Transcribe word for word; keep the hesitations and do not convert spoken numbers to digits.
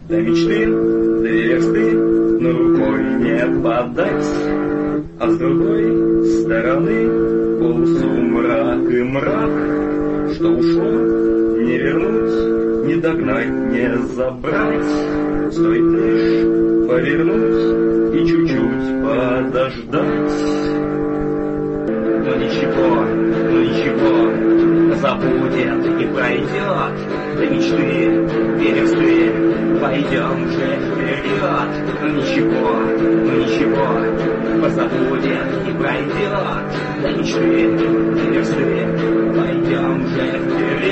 До мечты две версты, но рукой не подать, а с другой стороны полусумрак и мрак, что ушло не вернуть, не догнать, не забрать. Стоит лишь повернуть и чуть-чуть подождать. Но ничего, ну ничего, забудет и пройдет. До мечты две версты, пойдем же вперед. Ну ничего, ну ничего, позабудет и пройдет. До мечты две версты, пойдем же вперед.